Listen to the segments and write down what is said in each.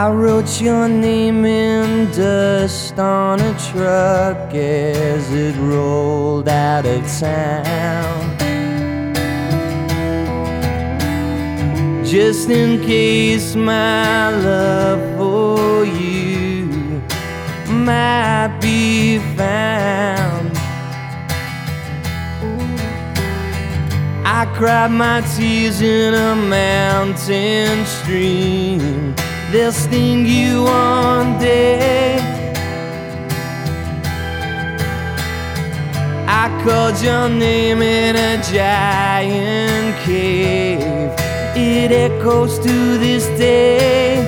I wrote your name in dust on a truck as it rolled out of town, just in case my love for you might be found. I cried my tears in a mountain stream. They'll sting you one day. I called your name in a giant cave. It echoes to this day.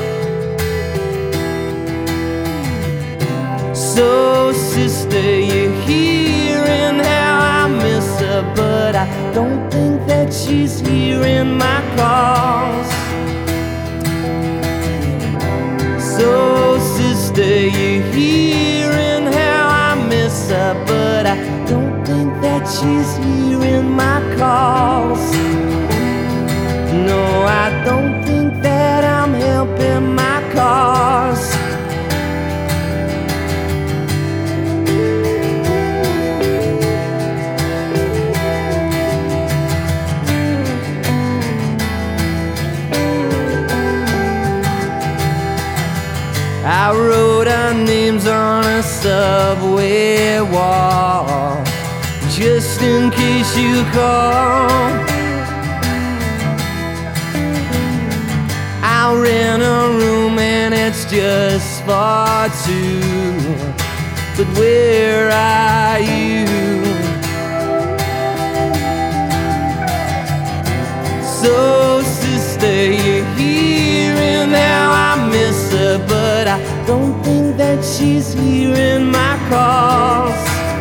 So sister, you're hearing how I miss her, but I don't think that she's hearing my calls. So sister, you're hearing how I miss her, but I don't think that she's hearing my calls. No, I don't think that I'm helping my cause. I wrote our names on a subway wall, just in case you call. I rent a room and it's just for two, but where are you? So sister, you're hearing how I miss her, but I don't think that she's hearing my calls.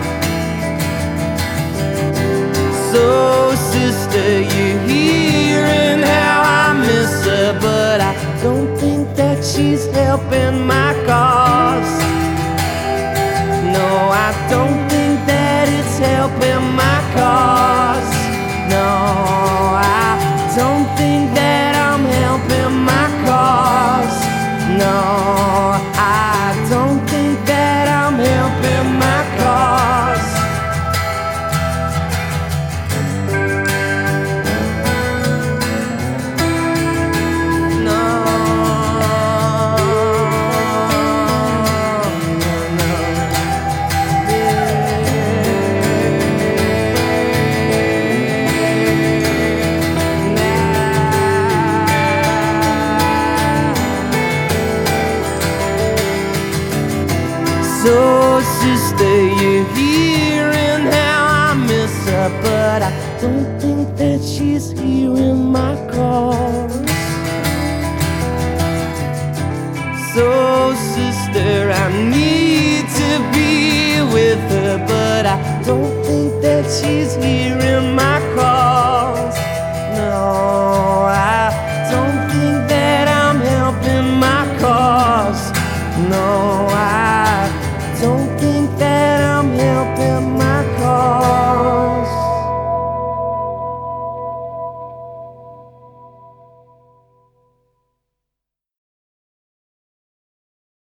So sister, you're hearing how I miss her, but I don't think that she's helping my cause. No, I don't think that it's helping my cause. No, I don't think that I'm helping my cause. No, I don't think that I'm helping my cause. No, so sister, you're hearing how I miss her, but I don't think that she's hearing my calls. So sister, I need to be with her, but I don't think that she's hearing my calls. No.